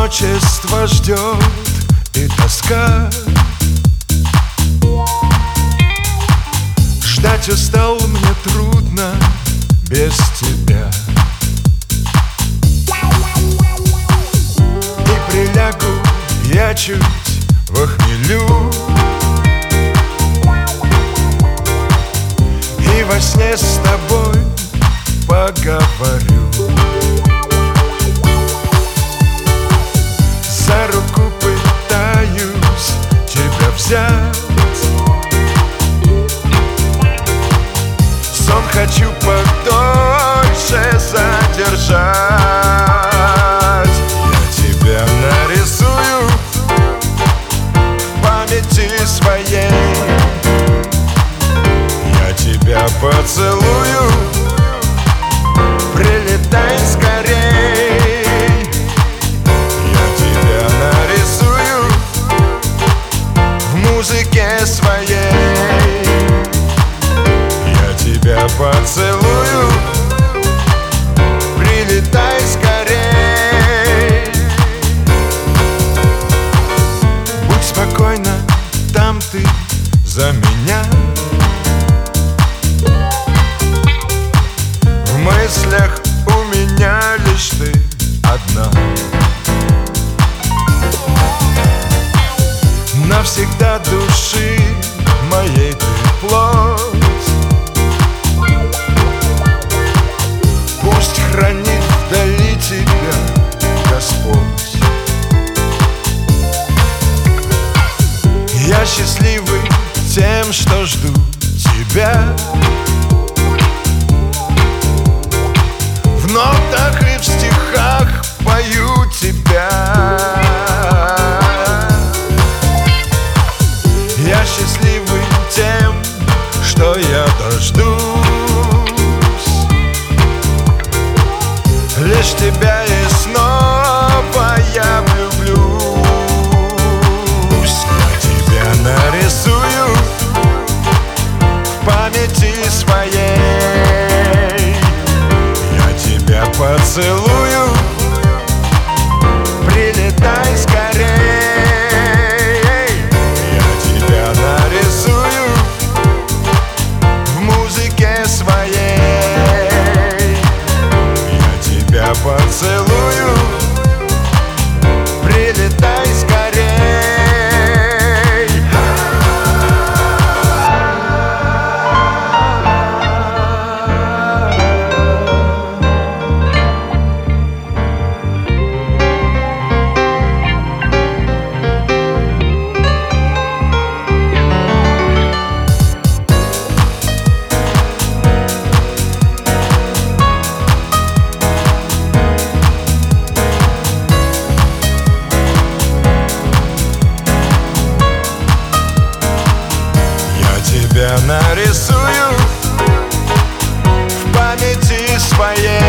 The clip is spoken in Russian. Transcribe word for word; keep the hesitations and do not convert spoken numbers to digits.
одиночество ждет и тоска. Ждать устал, мне трудно без тебя. И прилягу я чуть во хмелю, и во сне с тобой поговорю. За руку пытаюсь тебя взять, сон хочу подольше задержать. Я тебя нарисую в памяти своей, я тебя поцелую, прилетай скорей. Я тебя нарисую в музыке своей, я тебя поцелую, прилетай скорей. Будь спокойна, там ты за меня. В мыслях у меня лишь ты одна. Навсегда души моей ты плоть, пусть хранит вдали тебя Господь. Я счастливый тем, что жду тебя. В нотах и в стихах пою тебя. Я счастливый тем, что я дождусь лишь тебя, и снова я влюблюсь. Я тебя нарисую в памяти своей, я тебя поцелую, прилетай скорей. Поцелую, прилетай скорей. Я нарисую в памяти своей,